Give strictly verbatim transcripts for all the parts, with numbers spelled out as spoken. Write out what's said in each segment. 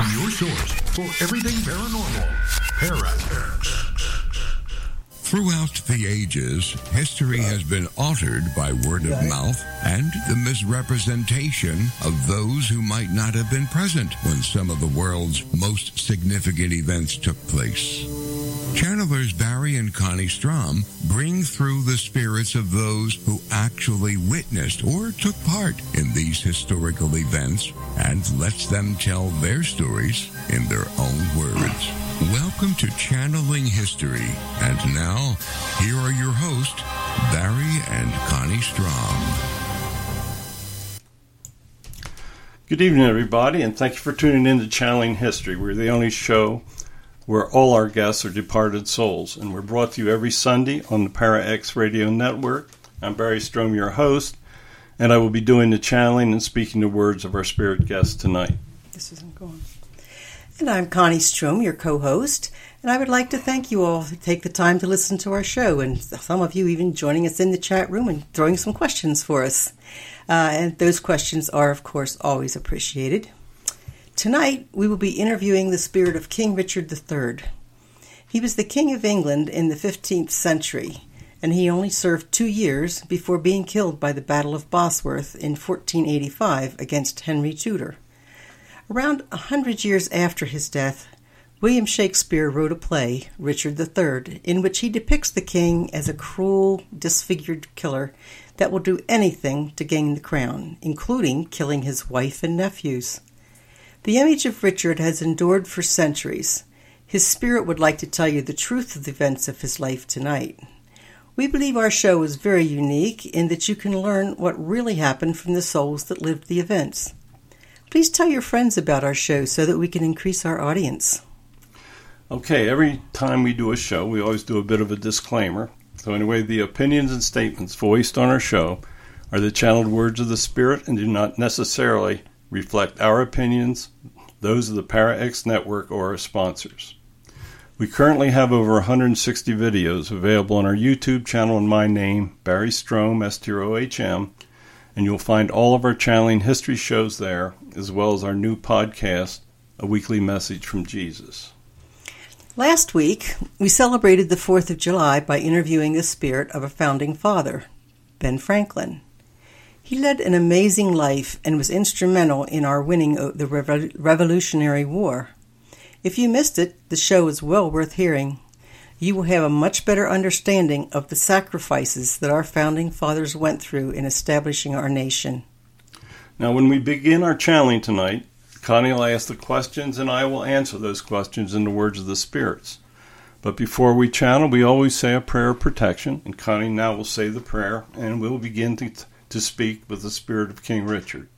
your source for everything paranormal. ParaX. Throughout the ages, history has been altered by word of mouth and the misrepresentation of those who might not have been present when some of the world's most significant events took place. Channelers Barry and Connie Strom bring through the spirits of those who actually witnessed or took part in these historical events and lets them tell their stories in their own words. Welcome to Channeling History. And now, here are your hosts, Barry and Connie Strom. Good evening, everybody, and thank you for tuning in to Channeling History. We're the only show where all our guests are departed souls, and we're brought to you every Sunday on the ParaX Radio Network. I'm Barry Strom, your host, and I will be doing the channeling and speaking the words of our spirit guests tonight. This isn't going. And I'm Connie Strom, your co-host, and I would like to thank you all to take the time to listen to our show, and some of you even joining us in the chat room and throwing some questions for us. Uh, and those questions are, of course, always appreciated. Tonight, we will be interviewing the spirit of King Richard the Third. He was the King of England in the fifteenth century, and he only served two years before being killed by the Battle of Bosworth in fourteen eighty-five against Henry Tudor. Around a hundred years after his death, William Shakespeare wrote a play, Richard the Third, in which he depicts the king as a cruel, disfigured killer that will do anything to gain the crown, including killing his wife and nephews. The image of Richard has endured for centuries. His spirit would like to tell you the truth of the events of his life tonight. We believe our show is very unique in that you can learn what really happened from the souls that lived the events. Please tell your friends about our show so that we can increase our audience. Okay, every time we do a show, we always do a bit of a disclaimer. So anyway, the opinions and statements voiced on our show are the channeled words of the Spirit and do not necessarily reflect our opinions, those of the ParaX Network or our sponsors. We currently have over one hundred sixty videos available on our YouTube channel in my name, Barry Strom, S T R O H M, and you'll find all of our channeling history shows there, as well as our new podcast, A Weekly Message from Jesus. Last week, we celebrated the fourth of July by interviewing the spirit of a founding father, Ben Franklin. He led an amazing life and was instrumental in our winning the Revo- Revolutionary War. If you missed it, the show is well worth hearing. You will have a much better understanding of the sacrifices that our founding fathers went through in establishing our nation. Now, when we begin our channeling tonight, Connie will ask the questions and I will answer those questions in the words of the spirits. But before we channel, we always say a prayer of protection, and Connie now will say the prayer, and we'll begin to, to speak with the spirit of King Richard.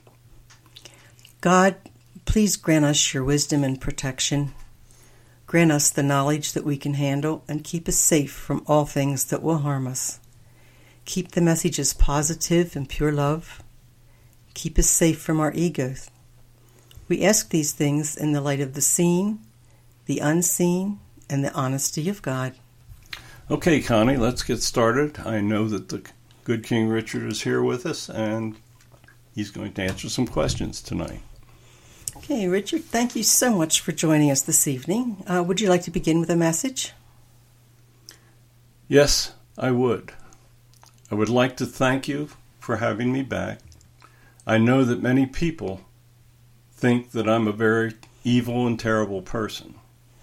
God, please grant us your wisdom and protection. Grant us the knowledge that we can handle and keep us safe from all things that will harm us. Keep the messages positive and pure love. Keep us safe from our egos. We ask these things in the light of the seen, the unseen, and the honesty of God. Okay, Connie, let's get started. I know that the good King Richard is here with us, and he's going to answer some questions tonight. Okay, Richard, thank you so much for joining us this evening. Uh, would you like to begin with a message? Yes, I would. I would like to thank you for having me back. I know that many people think that I'm a very evil and terrible person.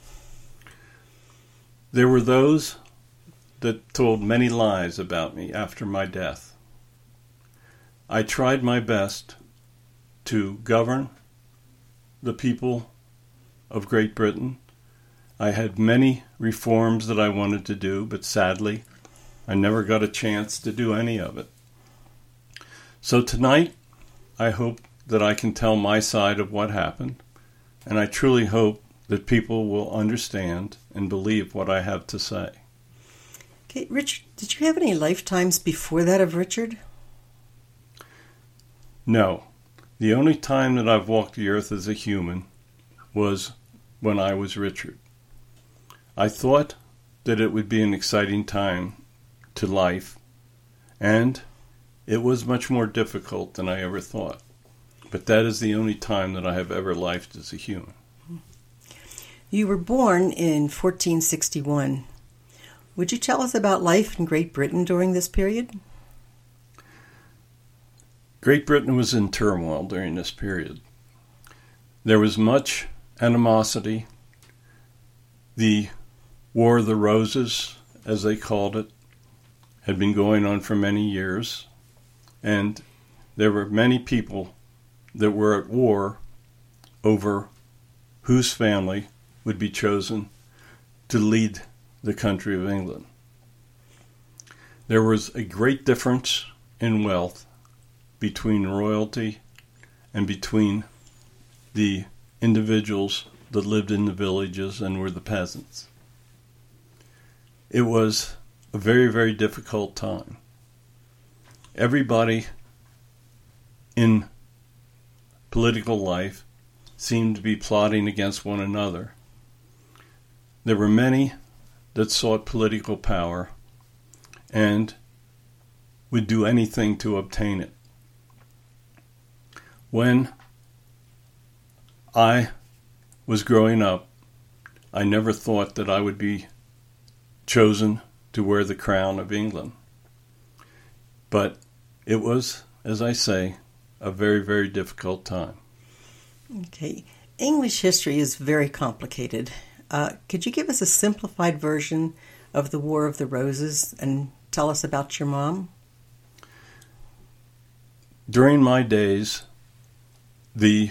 There were those that told many lies about me after my death. I tried my best to govern the people of Great Britain. I had many reforms that I wanted to do, but sadly, I never got a chance to do any of it. So tonight, I hope that I can tell my side of what happened, and I truly hope that people will understand and believe what I have to say. Okay, Richard, did you have any lifetimes before that of Richard? No. The only time that I've walked the earth as a human was when I was Richard. I thought that it would be an exciting time to life, and it was much more difficult than I ever thought. But that is the only time that I have ever lived as a human. You were born in fourteen sixty-one. Would you tell us about life in Great Britain during this period? Great Britain was in turmoil during this period. There was much animosity. The War of the Roses, as they called it, had been going on for many years, and there were many people that were at war over whose family would be chosen to lead the country of England. There was a great difference in wealth between royalty and between the individuals that lived in the villages and were the peasants. It was a very, very difficult time. Everybody in political life seemed to be plotting against one another. There were many that sought political power and would do anything to obtain it. When I was growing up, I never thought that I would be chosen to wear the crown of England. But it was, as I say, a very, very difficult time. Okay. English history is very complicated. Uh, could you give us a simplified version of the War of the Roses and tell us about your mom? During my days, the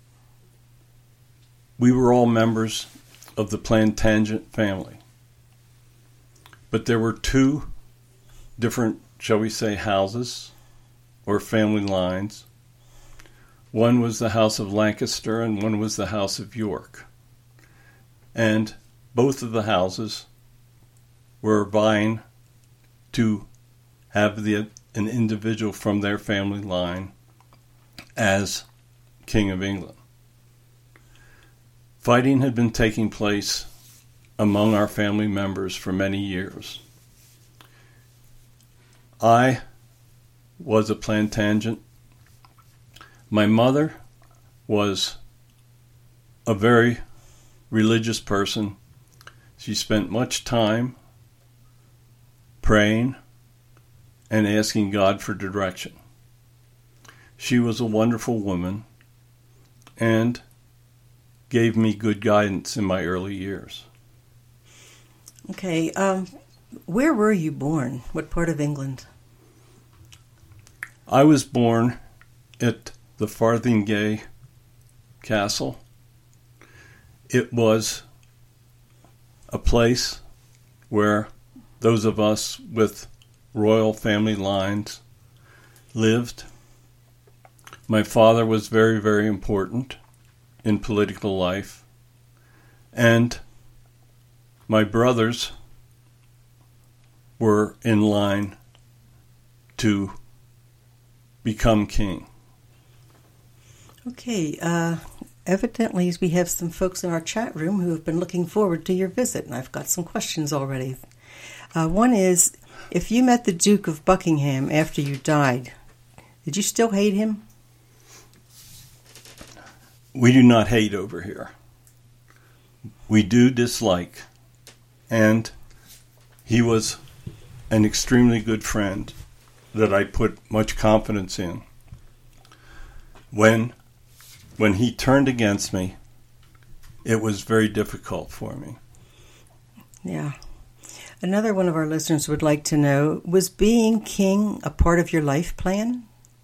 we were all members of the Plantagenet family. But there were two different, shall we say, houses or family lines. One was the House of Lancaster and one was the House of York. And both of the houses were vying to have the, an individual from their family line as King of England. Fighting had been taking place among our family members for many years. I was a Plantagenet. My mother was a very religious person. She spent much time praying and asking God for direction. She was a wonderful woman and gave me good guidance in my early years. Okay, um, where were you born? What part of England? I was born at the Farthingay Castle. It was a place where those of us with royal family lines lived. My father was very, very important in political life, and my brothers were in line to become king. Okay, uh, evidently we have some folks in our chat room who have been looking forward to your visit, and I've got some questions already. Uh, one is, if you met the Duke of Buckingham after you died, did you still hate him? We do not hate over here. We do dislike. And he was an extremely good friend that I put much confidence in. When, when he turned against me, it was very difficult for me. Yeah. Another one of our listeners would like to know, was being king a part of your life plan?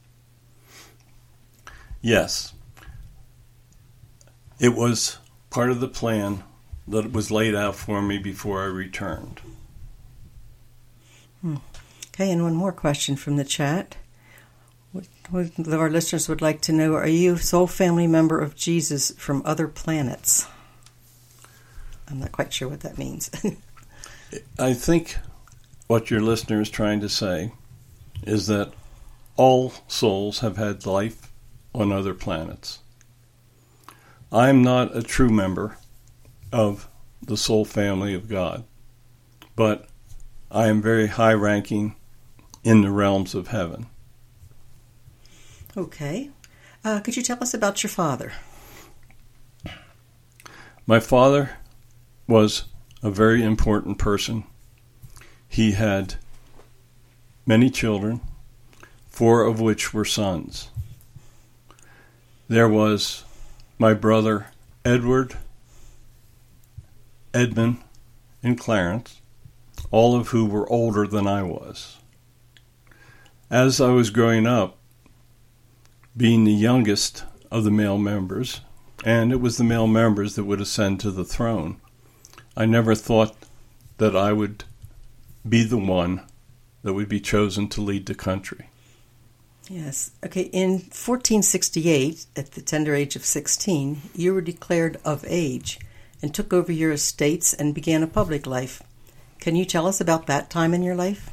Yes. It was part of the plan that was laid out for me before I returned. Hmm. Okay, and one more question from the chat. What, what our listeners would like to know, are you a sole family member of Jesus from other planets? I'm not quite sure what that means. I think what your listener is trying to say is that all souls have had life on other planets. I'm not a true member of the soul family of God, but I am very high-ranking in the realms of heaven. Okay. Uh, could you tell us about your father? My father was a very important person. He had many children, four of which were sons. There was my brother Edward, Edmund, and Clarence, all of who were older than I was. As I was growing up, being the youngest of the male members, and it was the male members that would ascend to the throne, I never thought that I would be the one that would be chosen to lead the country. Yes. Okay, in fourteen sixty-eight, at the tender age of sixteen, you were declared of age and took over your estates and began a public life. Can you tell us about that time in your life?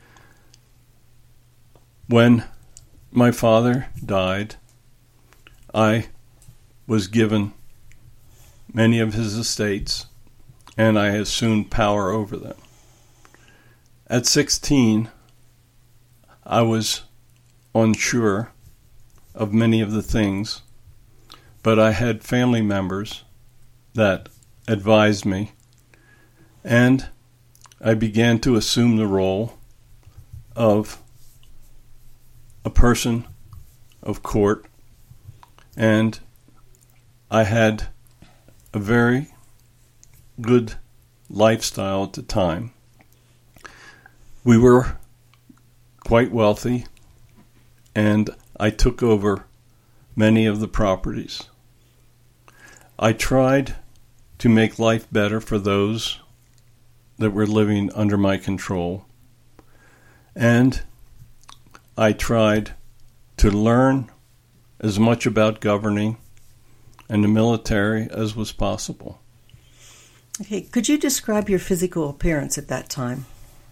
When my father died, I was given many of his estates, and I assumed power over them. At sixteen, I was unsure of many of the things, but I had family members that advised me, and I began to assume the role of a person of court, and I had a very good lifestyle at the time. We were quite wealthy, and I took over many of the properties. I tried to make life better for those that were living under my control, and I tried to learn as much about governing and the military as was possible. Okay, could you describe your physical appearance at that time?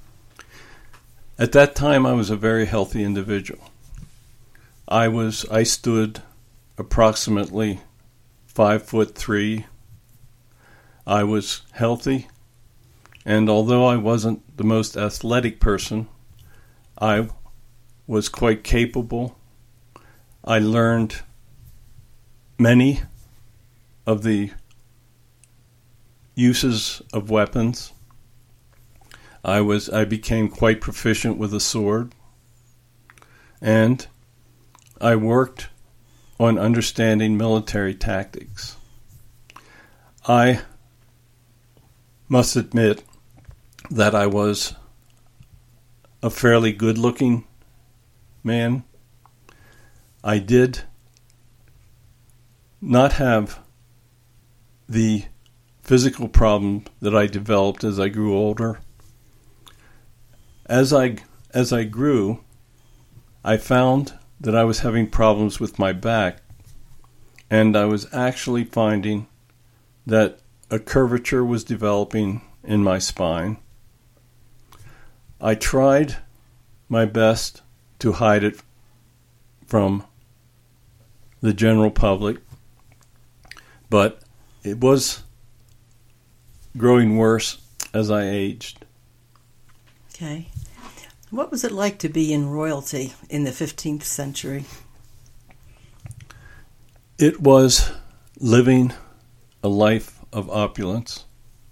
At that time, I was a very healthy individual. I was, I stood approximately five foot three. I was healthy, and although I wasn't the most athletic person, I was quite capable. I learned many of the uses of weapons. I was I became quite proficient with a sword, and I worked on understanding military tactics. I must admit that I was a fairly good-looking man. I did not have the physical problem that I developed as I grew older. As I as I grew, I found that I was having problems with my back, and I was actually finding that a curvature was developing in my spine. I tried my best to hide it from the general public, but it was growing worse as I aged. Okay. What was it like to be in royalty in the fifteenth century? It was living a life of opulence.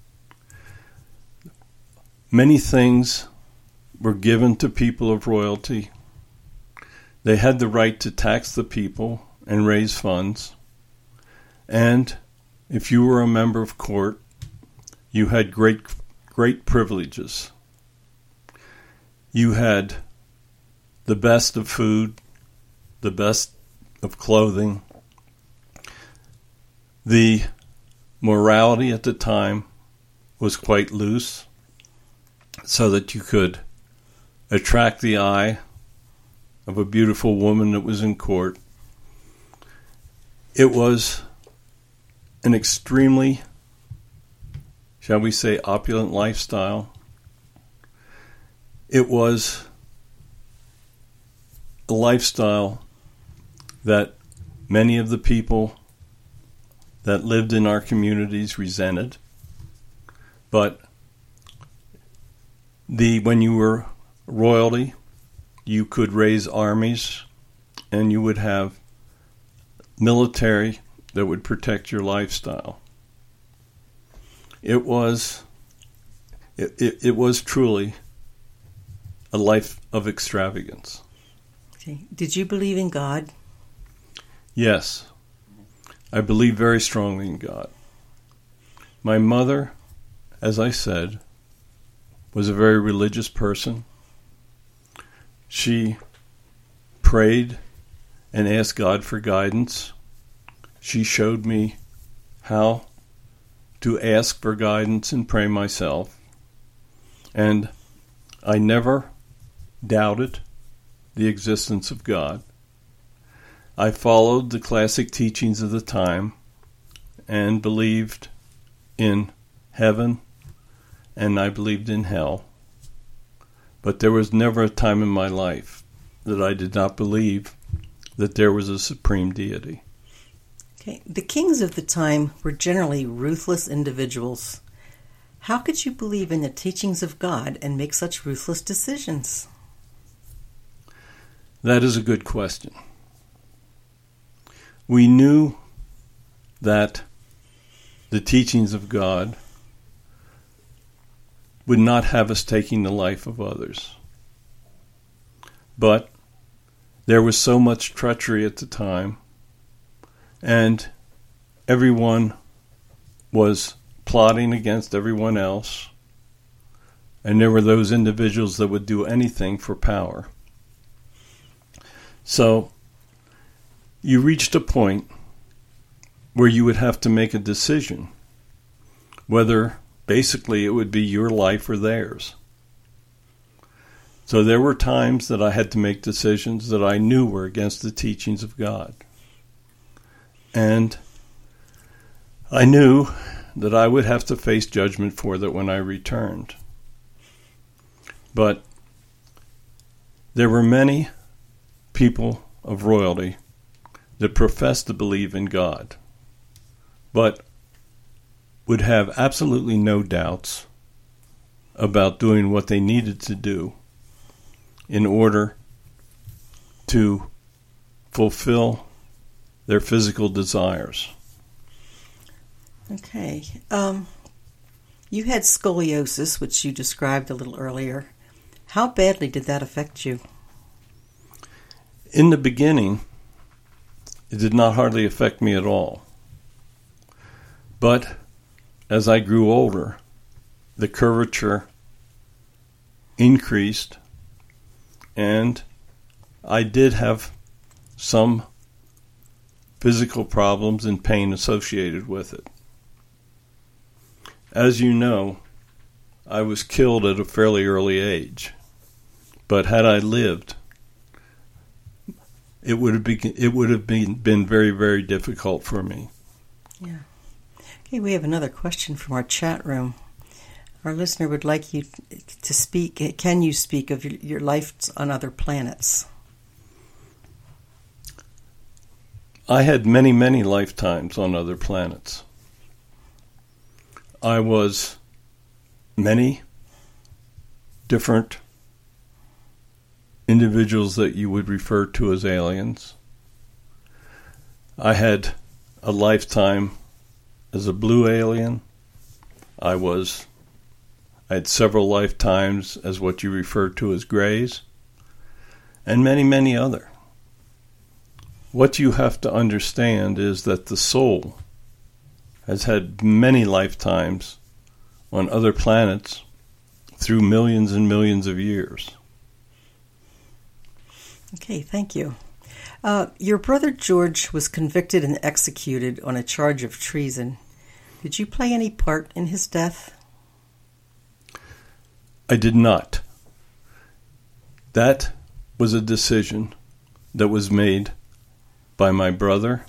Many things were given to people of royalty. They had the right to tax the people and raise funds. And if you were a member of court, you had great, great privileges. You had the best of food, the best of clothing. The morality at the time was quite loose, so that you could attract the eye of a beautiful woman that was in court. It was an extremely, shall we say, opulent lifestyle. It was a lifestyle that many of the people that lived in our communities resented. But the when you were royalty, you could raise armies, and you would have military that would protect your lifestyle. It was, it, it, it was truly a life of extravagance. Okay. Did you believe in God? Yes, I believe very strongly in God. My mother, as I said, was a very religious person. She prayed and asked God for guidance. She showed me how to ask for guidance and pray myself. And I never doubted the existence of God. I followed the classic teachings of the time and believed in heaven, and I believed in hell. But there was never a time in my life that I did not believe that there was a supreme deity. Okay. The kings of the time were generally ruthless individuals. How could you believe in the teachings of God and make such ruthless decisions? That is a good question. We knew that the teachings of God would not have us taking the life of others. But there was so much treachery at the time, and everyone was plotting against everyone else, and there were those individuals that would do anything for power. So you reached a point where you would have to make a decision whether basically it would be your life or theirs. So there were times that I had to make decisions that I knew were against the teachings of God. And I knew that I would have to face judgment for that when I returned. But there were many people of royalty that professed to believe in God, but would have absolutely no doubts about doing what they needed to do in order to fulfill their physical desires. Okay. Um, you had scoliosis, which you described a little earlier. How badly did that affect you? In the beginning, it did not hardly affect me at all. But as I grew older, the curvature increased, and I did have some physical problems and pain associated with it. As you know, I was killed at a fairly early age, but had I lived, it would have been it would have been, been very, very difficult for me. Yeah. Okay, we have another question from our chat room. Our listener would like you to speak. Can you speak of your, your life on other planets? I had many, many lifetimes on other planets. I was many different individuals that you would refer to as aliens. I had a lifetime as a blue alien. I was I had several lifetimes as what you refer to as grays, and many, many other. What you have to understand is that the soul has had many lifetimes on other planets through millions and millions of years. Okay, thank you. Uh, your brother George was convicted and executed on a charge of treason. Did you play any part in his death? I did not. That was a decision that was made by my brother.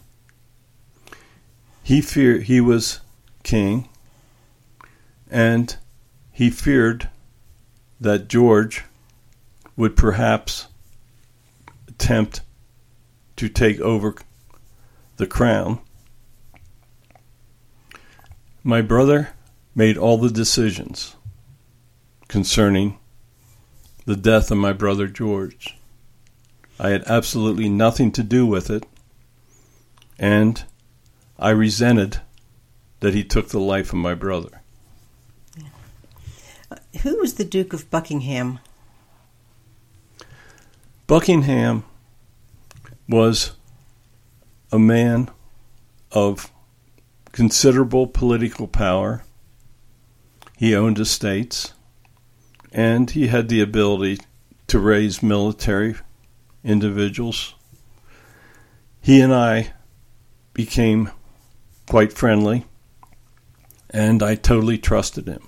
He feared he was king, and he feared that George would perhaps attempt to take over the crown. My brother made all the decisions concerning the death of my brother George. I had absolutely nothing to do with it, and I resented that he took the life of my brother. Who was the Duke of Buckingham? Buckingham was a man of considerable political power. He owned estates, and he had the ability to raise military individuals. He and I became quite friendly, and I totally trusted him.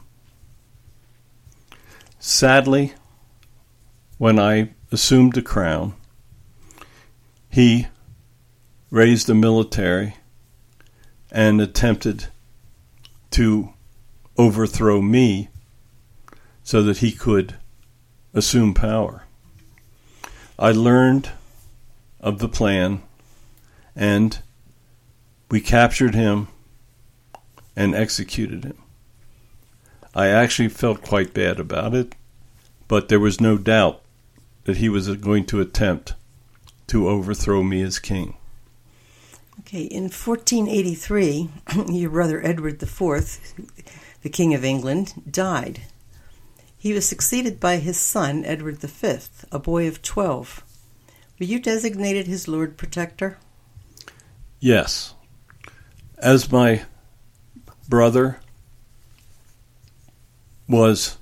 Sadly, when I assumed the crown, he raised the military and attempted to overthrow me so that he could assume power. I learned of the plan, and we captured him and executed him. I actually felt quite bad about it, but there was no doubt that he was going to attempt to overthrow me as king. Okay, in fourteen eighty-three, your brother Edward the Fourth, the King of England, died. He was succeeded by his son, Edward the Fifth, a boy of twelve. Were you designated his Lord Protector? Yes. As my brother was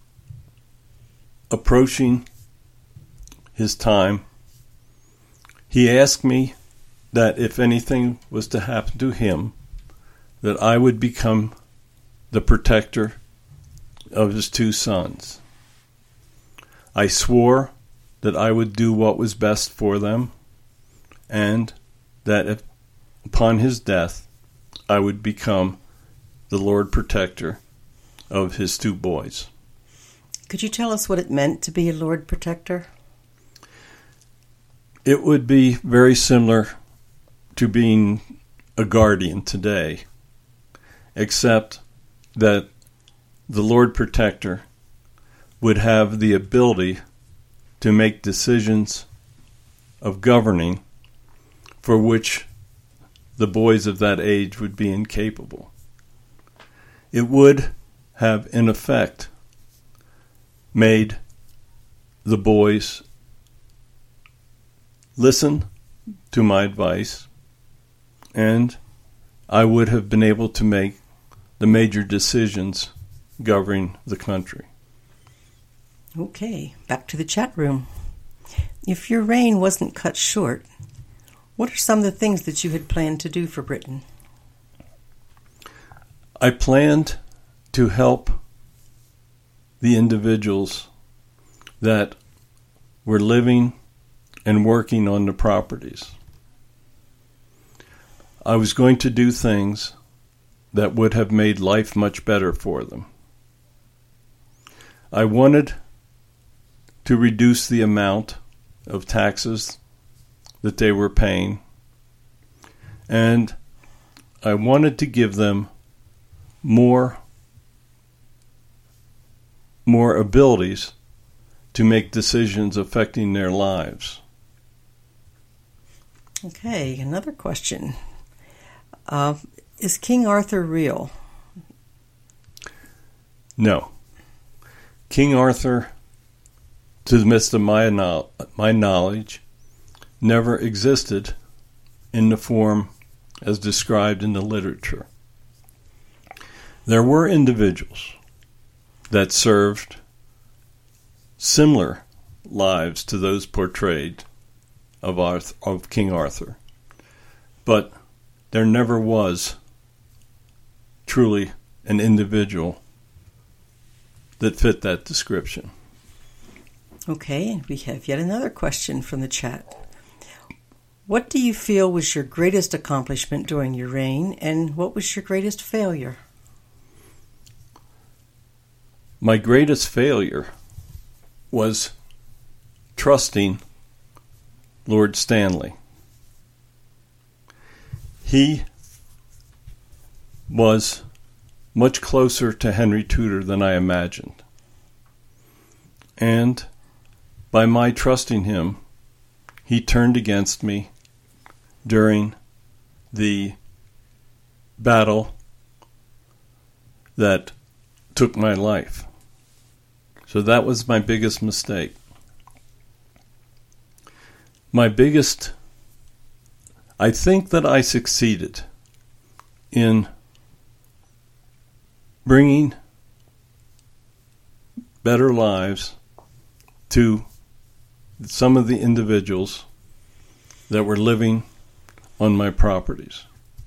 approaching his time, he asked me that if anything was to happen to him, that I would become the protector of his two sons. I swore that I would do what was best for them, and that if, upon his death, I would become the Lord Protector of his two boys. Could you tell us what it meant to be a Lord Protector? It would be very similar to being a guardian today, except that the Lord Protector would have the ability to make decisions of governing for which the boys of that age would be incapable. It would have, in effect, made the boys listen to my advice, and I would have been able to make the major decisions governing the country. Okay, back to the chat room. If your reign wasn't cut short, what are some of the things that you had planned to do for Britain? I planned to help the individuals that were living and working on the properties. I was going to do things that would have made life much better for them. I wanted to reduce the amount of taxes that they were paying, and I wanted to give them more, more abilities to make decisions affecting their lives. Okay, another question. Uh, is King Arthur real? No. King Arthur, to the best of my, no- my knowledge, never existed in the form as described in the literature. There were individuals that served similar lives to those portrayed of, Arth- of King Arthur, but there never was truly an individual that fit that description. Okay, and we have yet another question from the chat. What do you feel was your greatest accomplishment during your reign, and what was your greatest failure? My greatest failure was trusting Lord Stanley. He was much closer to Henry Tudor than I imagined. And by my trusting him, he turned against me during the battle that took my life. So that was my biggest mistake. My biggest, I think that I succeeded in bringing better lives to some of the individuals that were living on my properties.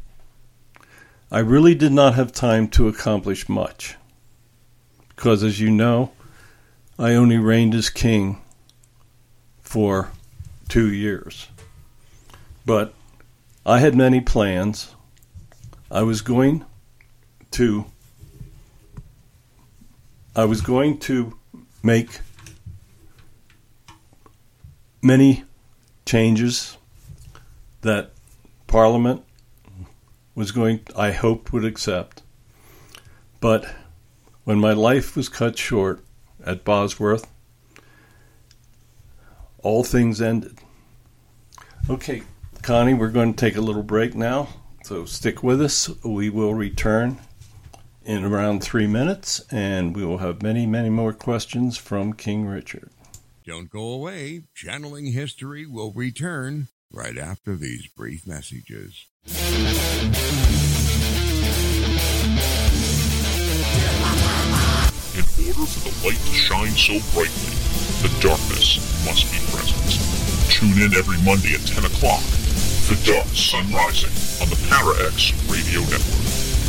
I really did not have time to accomplish much because, as you know, I only reigned as king for two years. But I had many plans. I was going to I was going to make many changes that Parliament was going, I hoped, would accept. But when my life was cut short at Bosworth, all things ended. Okay, Connie, we're going to take a little break now, so stick with us. We will return in around three minutes, and we will have many, many more questions from King Richard. Don't go away. Channeling History will return right after these brief messages. In order for the light to shine so brightly, the darkness must be present. Tune in every Monday at ten o'clock for Dark Sun Rising on the Para-X Radio Network.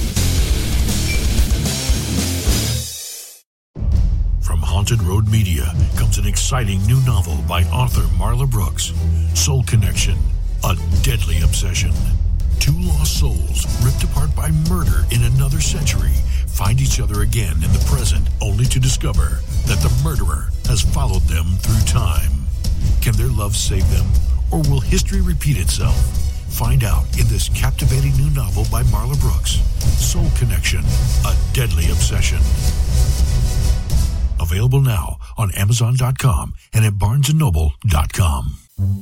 From Haunted Road Media comes an exciting new novel by author Marla Brooks, Soul Connection, A Deadly Obsession. Two lost souls, ripped apart by murder in another century, find each other again in the present, only to discover that the murderer has followed them through time. Can their love save them, or will history repeat itself? Find out in this captivating new novel by Marla Brooks, Soul Connection, A Deadly Obsession. Available now on Amazon dot com and at Barnes and Noble dot com.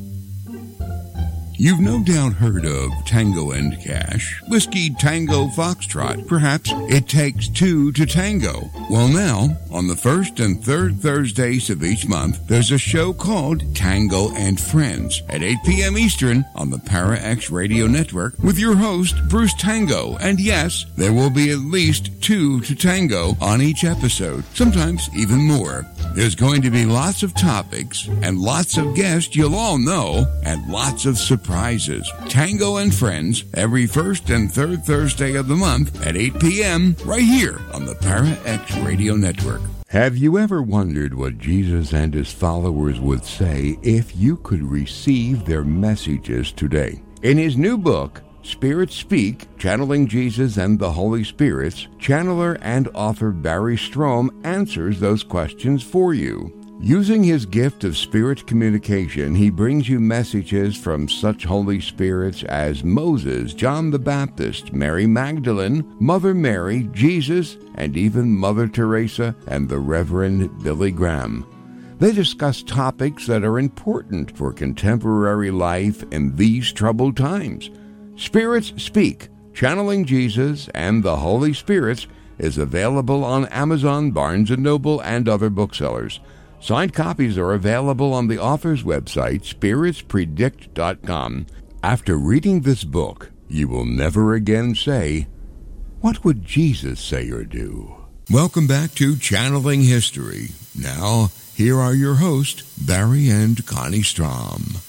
You've no doubt heard of Tango and Cash, Whiskey Tango Foxtrot. Perhaps it takes two to tango. Well, now, on the first and third Thursdays of each month, there's a show called Tango and Friends at eight p.m. Eastern on the Para-X Radio Network with your host, Bruce Tango. And yes, there will be at least two to tango on each episode, sometimes even more. There's going to be lots of topics and lots of guests you'll all know and lots of surprises. Tango and Friends every first and third Thursday of the month at eight p.m. right here on the Para-X Radio Network. Have you ever wondered what Jesus and his followers would say if you could receive their messages today? In his new book, Spirits Speak, Channeling Jesus and the Holy Spirits, channeler and author Barry Strom answers those questions for you. Using his gift of spirit communication, he brings you messages from such Holy Spirits as Moses, John the Baptist, Mary Magdalene, Mother Mary, Jesus, and even Mother Teresa and the Reverend Billy Graham. They discuss topics that are important for contemporary life in these troubled times. Spirits Speak, Channeling Jesus and the Holy Spirits is available on Amazon, Barnes and Noble, and other booksellers. Signed copies are available on the author's website, spirits predict dot com. After reading this book, you will never again say, "What would Jesus say or do?" Welcome back to Channeling History. Now, here are your hosts, Barry and Connie Strom.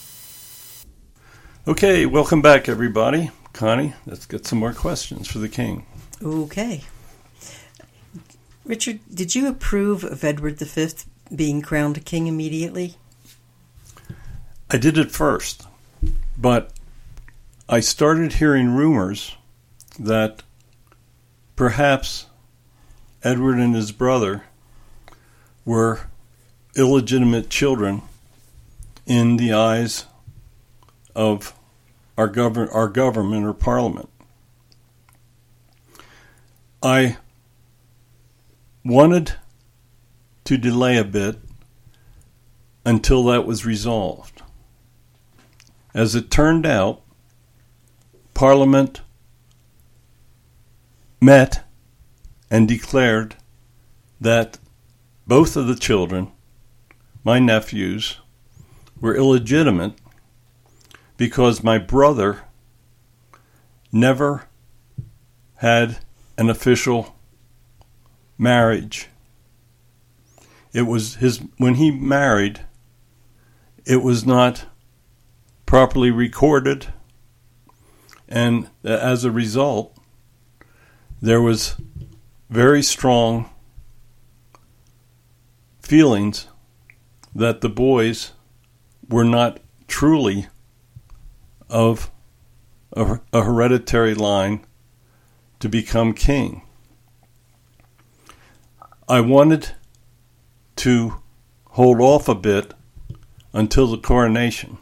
Okay, welcome back, everybody. Connie, let's get some more questions for the king. Okay. Richard, did you approve of Edward the Fifth being crowned king immediately? I did at first, but I started hearing rumors that perhaps Edward and his brother were illegitimate children in the eyes of our govern our government or parliament. I wanted to delay a bit until that was resolved. As it turned out, Parliament met and declared that both of the children, my nephews, were illegitimate because my brother never had an official marriage. It was his, when he married, it was not properly recorded, and as a result, there was very strong feelings that the boys were not truly of a, a hereditary line to become king. I wanted to hold off a bit until the coronation.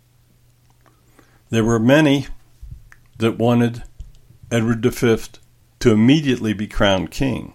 There were many that wanted Edward the Fifth to immediately be crowned king.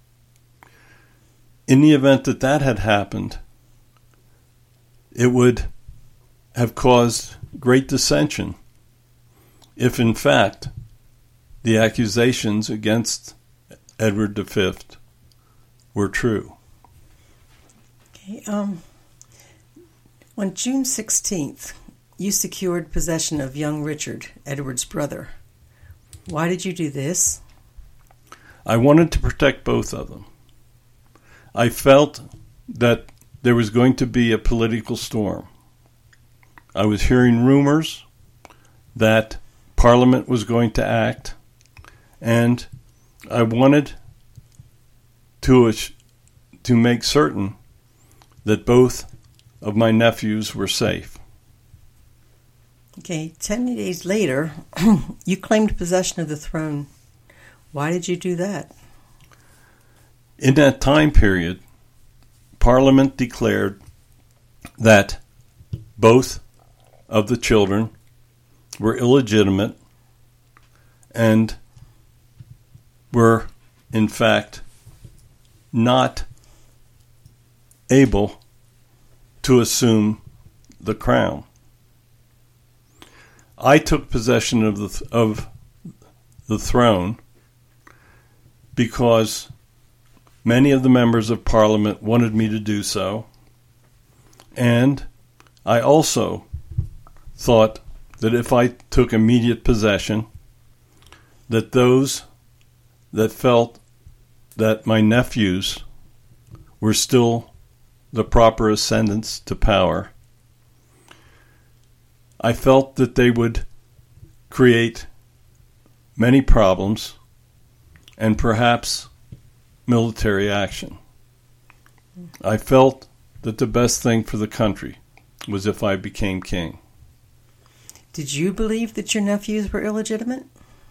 In the event that that had happened, it would have caused great dissension if, in fact, the accusations against Edward the Fifth were true. Okay, um, on June sixteenth, you secured possession of young Richard, Edward's brother. Why did you do this? I wanted to protect both of them. I felt that there was going to be a political storm. I was hearing rumors that Parliament was going to act, and I wanted to to make certain that both of my nephews were safe. Okay, ten days later, you claimed possession of the throne. Why did you do that? In that time period, Parliament declared that both of the children were illegitimate and were, in fact, not able to assume the crown. I took possession of the of the throne because many of the members of Parliament wanted me to do so, and I also thought that if I took immediate possession, that those that felt that my nephews were still the proper ascendants to power, I felt that they would create many problems and perhaps military action. I felt that the best thing for the country was if I became king. Did you believe that your nephews were illegitimate?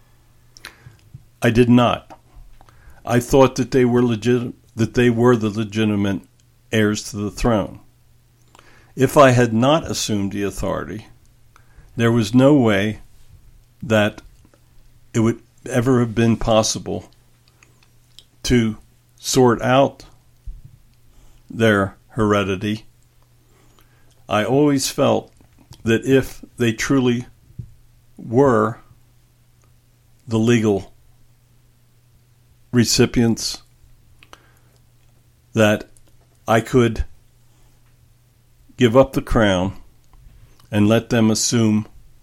I did not. I thought that they were legit, that they were the legitimate heirs to the throne. If I had not assumed the authority, there was no way that it would ever have been possible to sort out their heredity. I always felt that if they truly were the legal recipients, that I could give up the crown and let them assume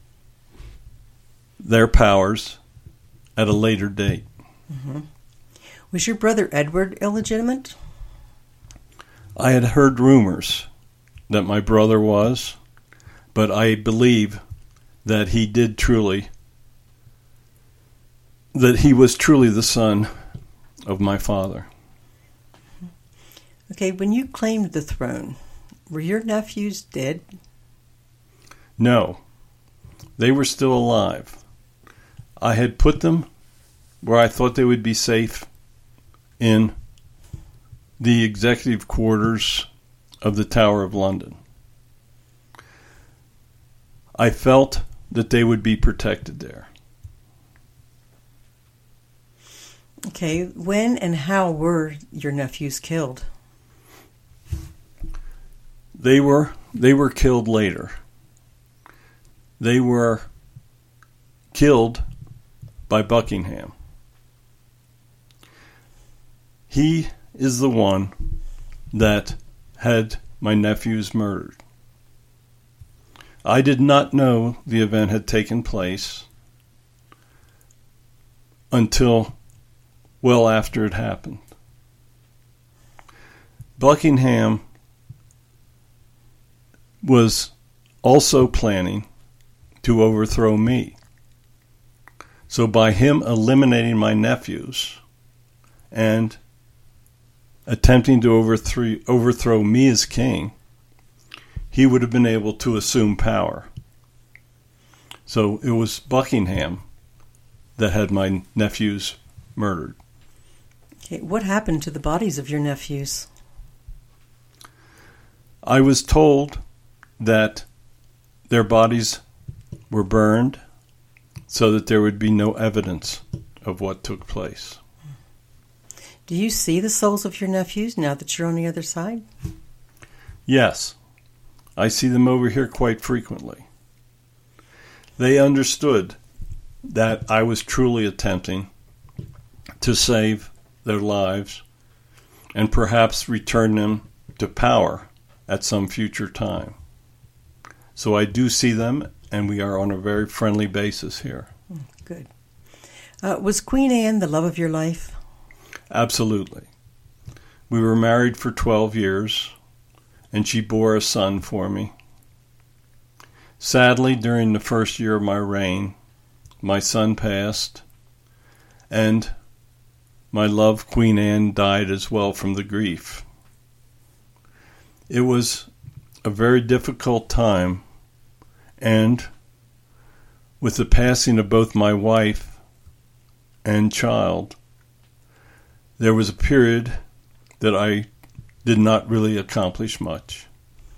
their powers at a later date. Mm-hmm. Was your brother Edward illegitimate? I had heard rumors that my brother was, but I believe that he did truly, that he was truly the son of my father. Okay, when you claimed the throne, were your nephews dead? No, they were still alive. I had put them where I thought they would be safe in the executive quarters of the Tower of London. I felt that they would be protected there. Okay, when and how were your nephews killed? They were they were killed later. They were killed by Buckingham. He is the one that had my nephews murdered. I did not know the event had taken place until well after it happened. Buckingham was also planning to overthrow me. So by him eliminating my nephews and attempting to overthrow, overthrow me as king, he would have been able to assume power. So it was Buckingham that had my nephews murdered. Okay, what happened to the bodies of your nephews? I was told that their bodies were burned so that there would be no evidence of what took place. Do you see the souls of your nephews now that you're on the other side? Yes, I see them over here quite frequently. They understood that I was truly attempting to save their lives and perhaps return them to power at some future time. So I do see them, and we are on a very friendly basis here. Good. Uh, was Queen Anne the love of your life? Absolutely. We were married for twelve years, and she bore a son for me. Sadly, during the first year of my reign, my son passed, and my love, Queen Anne, died as well from the grief. It was a very difficult time, and with the passing of both my wife and child, there was a period that I did not really accomplish much.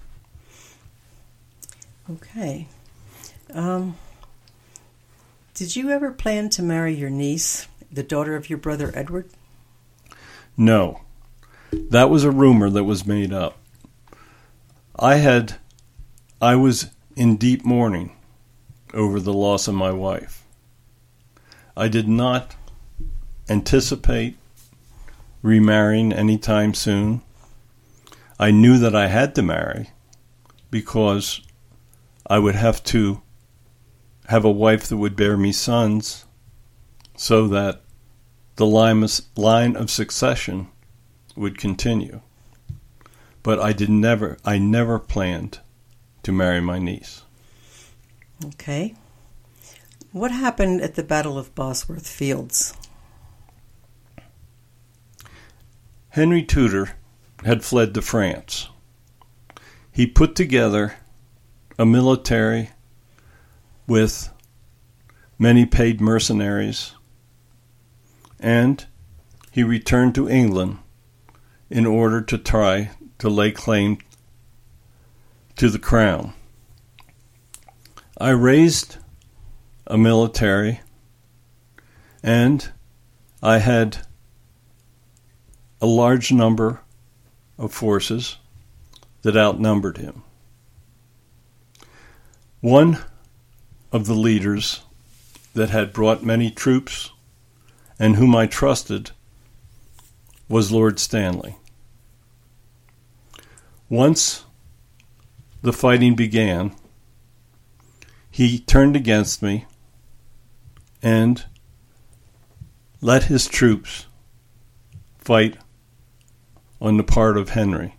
Okay. Um, did you ever plan to marry your niece, the daughter of your brother Edward? No. That was a rumor that was made up. I had, I was in deep mourning over the loss of my wife. I did not anticipate remarrying anytime soon. I knew that I had to marry because I would have to have a wife that would bear me sons so that the line of succession would continue. But I did never, I never planned to marry my niece. Okay. What happened at the Battle of Bosworth Fields? Henry Tudor had fled to France. He put together a military with many paid mercenaries, and he returned to England in order to try to lay claim to the crown. I raised a military, and I had a large number of forces that outnumbered him. One of the leaders that had brought many troops and whom I trusted was Lord Stanley. Once the fighting began, he turned against me and let his troops fight on the part of Henry.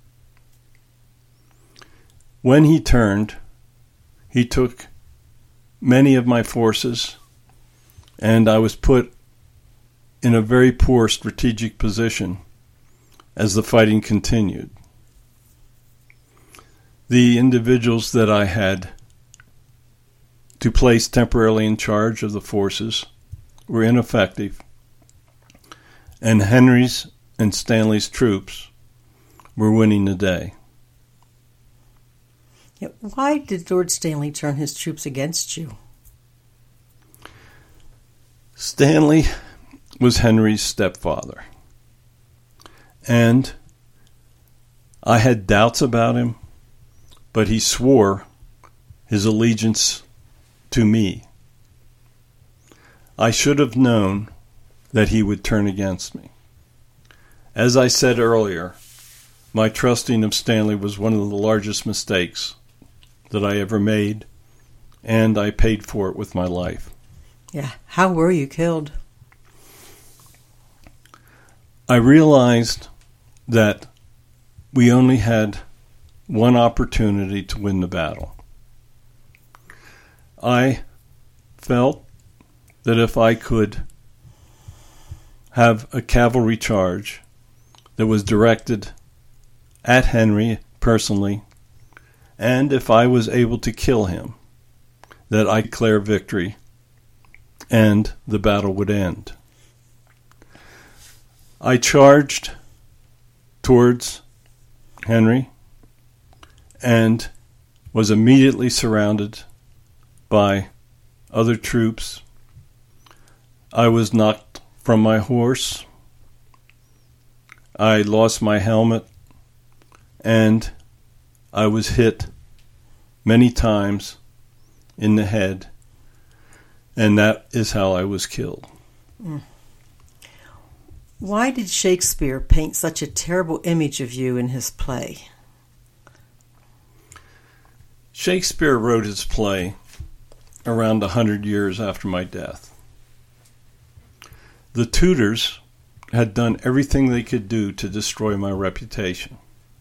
When he turned, he took many of my forces, and I was put in a very poor strategic position as the fighting continued. The individuals that I had to place temporarily in charge of the forces were ineffective, and Henry's and Stanley's troops were winning the day. Yeah, why did Lord Stanley turn his troops against you? Stanley was Henry's stepfather, and I had doubts about him, but he swore his allegiance to me. I should have known that he would turn against me. As I said earlier, my trusting of Stanley was one of the largest mistakes that I ever made, and I paid for it with my life. Yeah. How were you killed? I realized that we only had one opportunity to win the battle. I felt that if I could have a cavalry charge that was directed at Henry personally, and if I was able to kill him, that I'd declare victory and the battle would end. I charged towards Henry and was immediately surrounded by other troops. I was knocked from my horse. I lost my helmet, and I was hit many times in the head, and that is how I was killed. Mm. Why did Shakespeare paint such a terrible image of you in his play? Shakespeare wrote his play around a hundred years after my death. The Tudors had done everything they could do to destroy my reputation.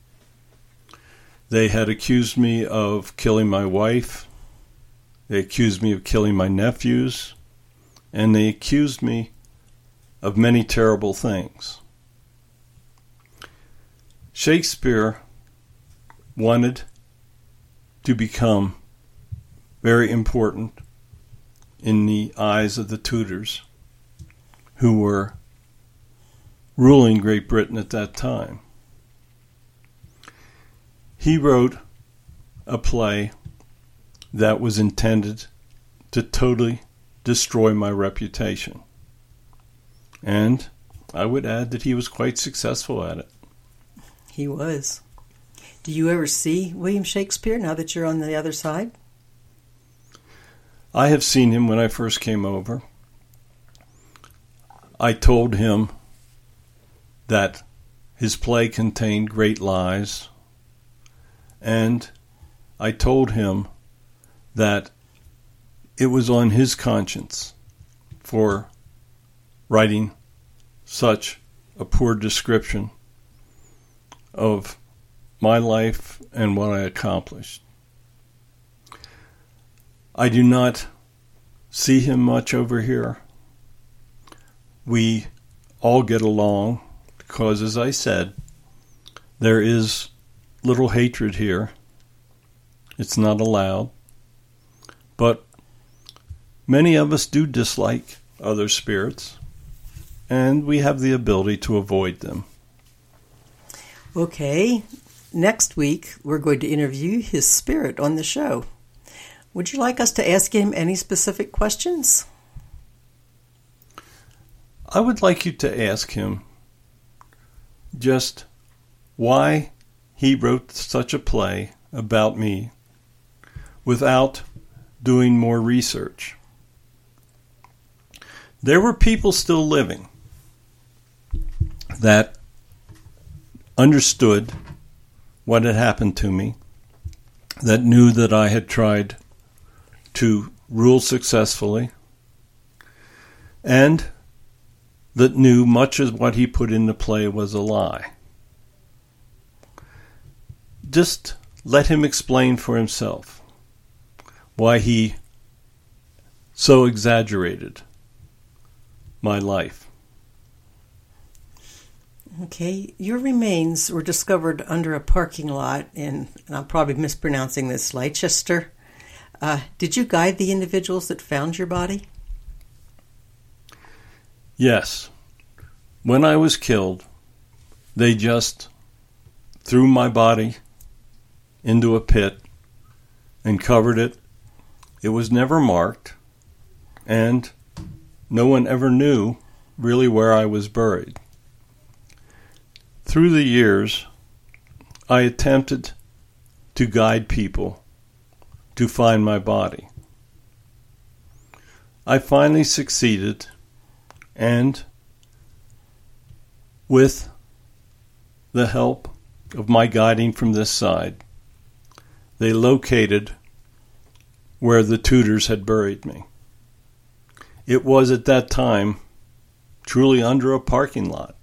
They had accused me of killing my wife, they accused me of killing my nephews, and they accused me of many terrible things. Shakespeare wanted to become very important in the eyes of the Tudors, who were ruling Great Britain at that time. He wrote a play that was intended to totally destroy my reputation. And I would add that he was quite successful at it. He was. Do you ever see William Shakespeare now that you're on the other side? I have seen him when I first came over. I told him that his play contained great lies, and I told him that it was on his conscience for writing such a poor description of my life and what I accomplished. I do not see him much over here. We all get along because, as I said, there is little hatred here. It's not allowed. But many of us do dislike other spirits, and we have the ability to avoid them. Okay, next week we're going to interview his spirit on the show. Would you like us to ask him any specific questions? I would like you to ask him just why he wrote such a play about me without doing more research. There were people still living that understood what had happened to me, that knew that I had tried to rule successfully, and that knew much of what he put in the play was a lie. Just let him explain for himself why he so exaggerated my life. Okay, your remains were discovered under a parking lot in, and I'm probably mispronouncing this, Leicester. Uh, did you guide the individuals that found your body? Yes. When I was killed, they just threw my body into a pit and covered it. It was never marked, and no one ever knew really where I was buried. Through the years, I attempted to guide people to find my body. I finally succeeded, and with the help of my guiding from this side, they located where the Tudors had buried me. It was at that time truly under a parking lot.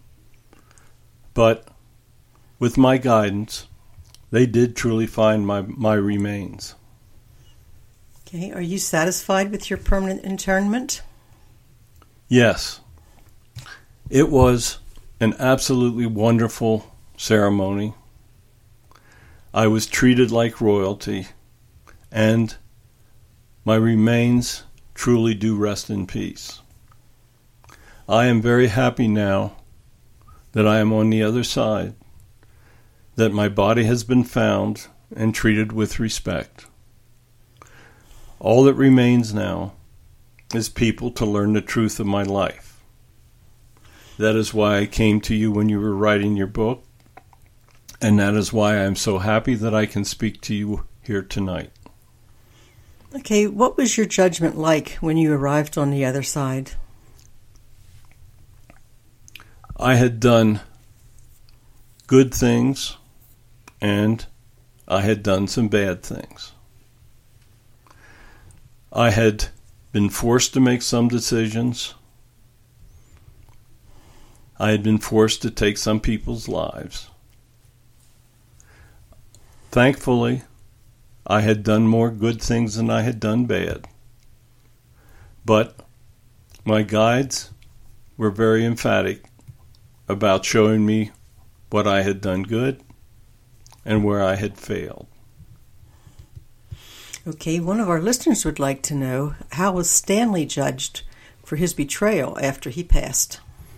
But with my guidance, they did truly find my, my remains. Okay, are you satisfied with your permanent internment? Yes. It was an absolutely wonderful ceremony. I was treated like royalty, and my remains truly do rest in peace. I am very happy now that I am on the other side, that my body has been found and treated with respect. All that remains now is people to learn the truth of my life. That is why I came to you when you were writing your book, and that is why I am so happy that I can speak to you here tonight. Okay, what was your judgment like when you arrived on the other side? I had done good things, and I had done some bad things. I had been forced to make some decisions. I had been forced to take some people's lives. Thankfully, I had done more good things than I had done bad. But my guides were very emphatic about showing me what I had done good and where I had failed. Okay, one of our listeners would like to know, how was Stanley judged for his betrayal after he passed?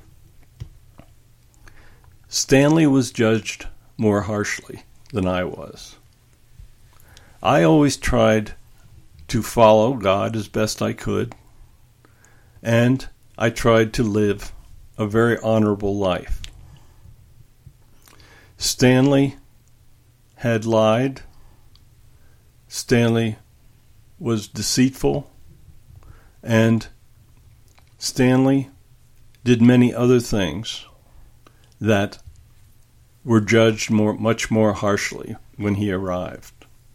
Stanley was judged more harshly than I was. I always tried to follow God as best I could, and I tried to live a very honorable life. Stanley had lied. Stanley was deceitful, and Stanley did many other things that were judged more, much more harshly when he arrived.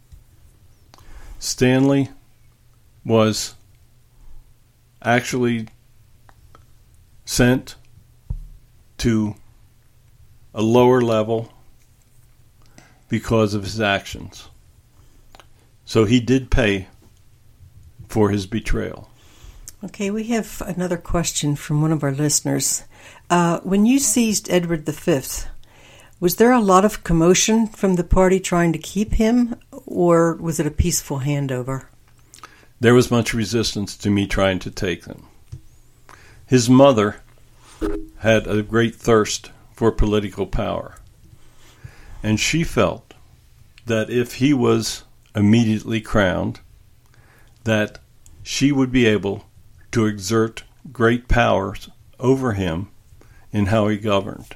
Stanley was actually sent to a lower level because of his actions. So he did pay for his betrayal. Okay, we have another question from one of our listeners. Uh, when you seized Edward the Fifth, was there a lot of commotion from the party trying to keep him, or was it a peaceful handover? There was much resistance to me trying to take them. His mother had a great thirst for political power, and she felt that if he was immediately crowned, that she would be able to exert great powers over him in how he governed.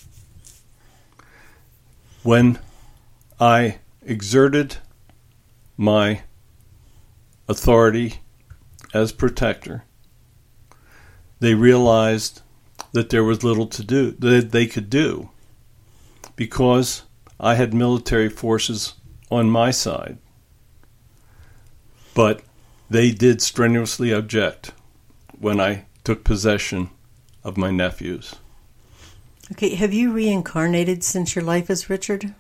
When I exerted my authority as protector, they realized that there was little to do that they could do because I had military forces on my side. But they did strenuously object when I took possession of my nephews. Okay, have you reincarnated since your life as Richard?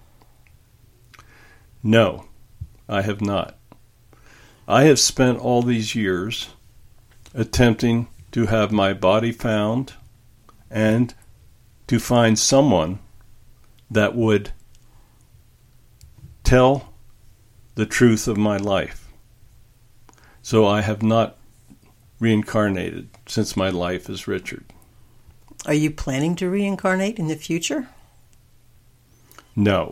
No, I have not. I have spent all these years attempting to have my body found and to find someone that would tell the truth of my life. So I have not reincarnated since my life as Richard. Are you planning to reincarnate in the future? No.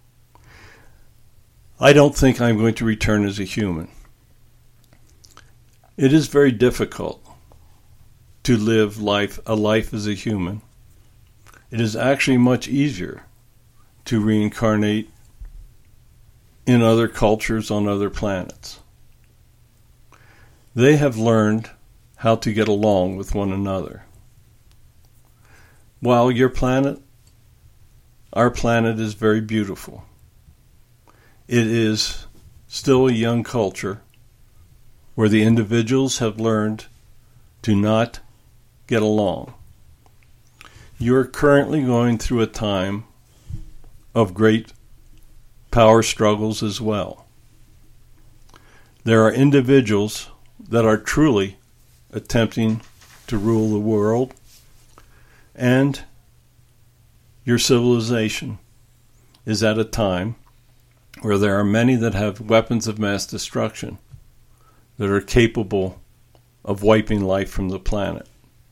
I don't think I'm going to return as a human. It is very difficult to live life a life as a human. It is actually much easier to reincarnate in other cultures on other planets. They have learned how to get along with one another. While your planet our planet is very beautiful. It is still a young culture where the individuals have learned to not get along. You're currently going through a time of great power struggles as well. There are individuals that are truly attempting to rule the world, and your civilization is at a time where there are many that have weapons of mass destruction that are capable of wiping life from the planet.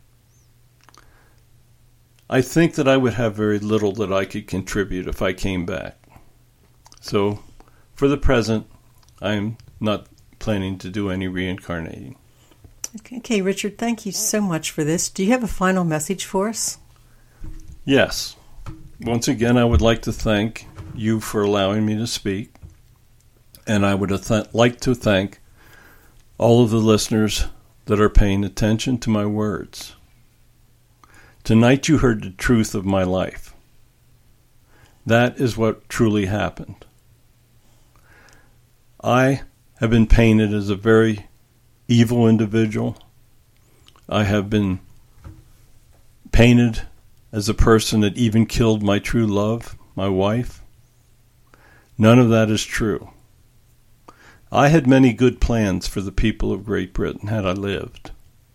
I think that I would have very little that I could contribute if I came back. So, for the present, I'm not planning to do any reincarnating. Okay, Richard, thank you so much for this. Do you have a final message for us? Yes. Once again, I would like to thank you for allowing me to speak, and I would th- like to thank all of the listeners that are paying attention to my words. Tonight you heard the truth of my life. That is what truly happened. I have been painted as a very evil individual. I have been painted as a person that even killed my true love, my wife. None of that is true. I had many good plans for the people of Great Britain had I lived.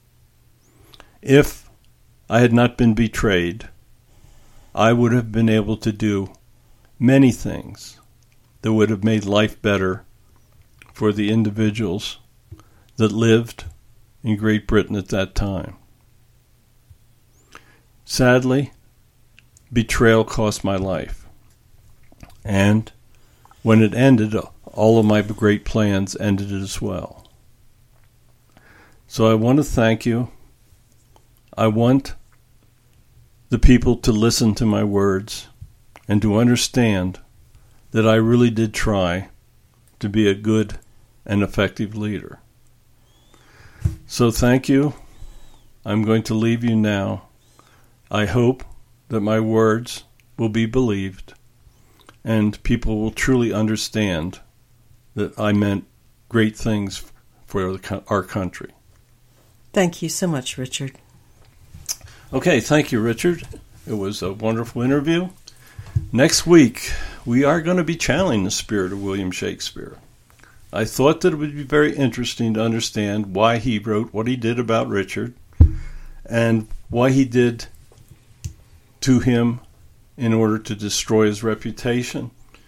If I had not been betrayed, I would have been able to do many things that would have made life better for the individuals that lived in Great Britain at that time. Sadly, betrayal cost my life. And when it ended, all of my great plans ended as well. So I want to thank you. I want the people to listen to my words and to understand that I really did try to be a good and effective leader. So thank you. I'm going to leave you now. I hope that my words will be believed and people will truly understand that I meant great things for our country. Thank you so much, Richard. Okay, thank you, Richard. It was a wonderful interview. Next week, we are going to be channeling the spirit of William Shakespeare. I thought that it would be very interesting to understand why he wrote what he did about Richard and why he did to him in order to destroy his reputation.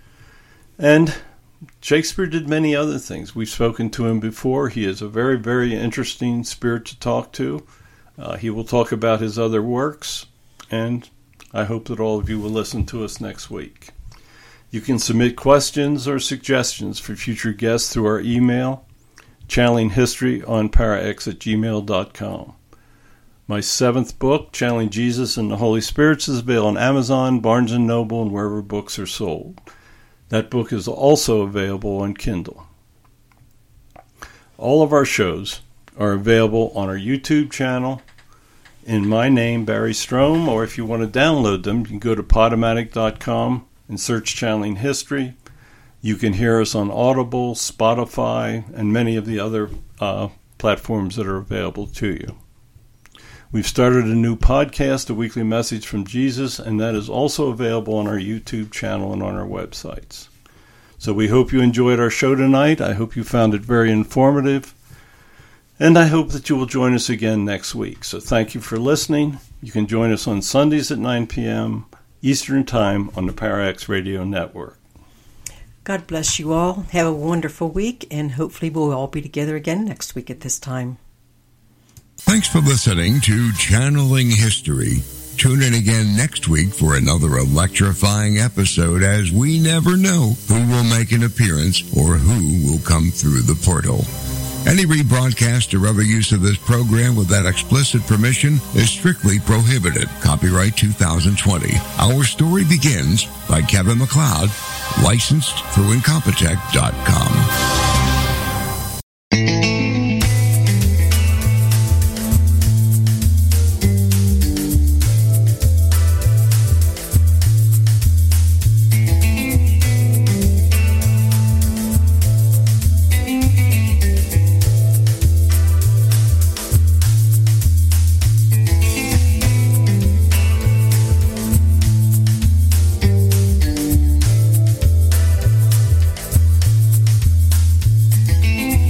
And Shakespeare did many other things. We've spoken to him before. He is a very, very interesting spirit to talk to. Uh, he will talk about his other works, and I hope that all of you will listen to us next week. You can submit questions or suggestions for future guests through our email, channeling history on parax at gmail dot com. My seventh book, Channeling Jesus and the Holy Spirits, is available on Amazon, Barnes and Noble, and wherever books are sold. That book is also available on Kindle. All of our shows are available on our YouTube channel in my name, Barry Strom, or if you want to download them, you can go to podomatic dot com and search Channeling History. You can hear us on Audible, Spotify, and many of the other uh, platforms that are available to you. We've started a new podcast, A Weekly Message from Jesus, and that is also available on our YouTube channel and on our websites. So we hope you enjoyed our show tonight. I hope you found it very informative. And I hope that you will join us again next week. So thank you for listening. You can join us on Sundays at nine p.m. Eastern Time on the Parax Radio Network. God bless you all. Have a wonderful week, and hopefully we'll all be together again next week at this time. Thanks for listening to Channeling History. Tune in again next week for another electrifying episode, as we never know who will make an appearance or who will come through the portal. Any rebroadcast or other use of this program without explicit permission is strictly prohibited. Copyright two thousand twenty. Our Story Begins by Kevin MacLeod, licensed through Incompetech dot com.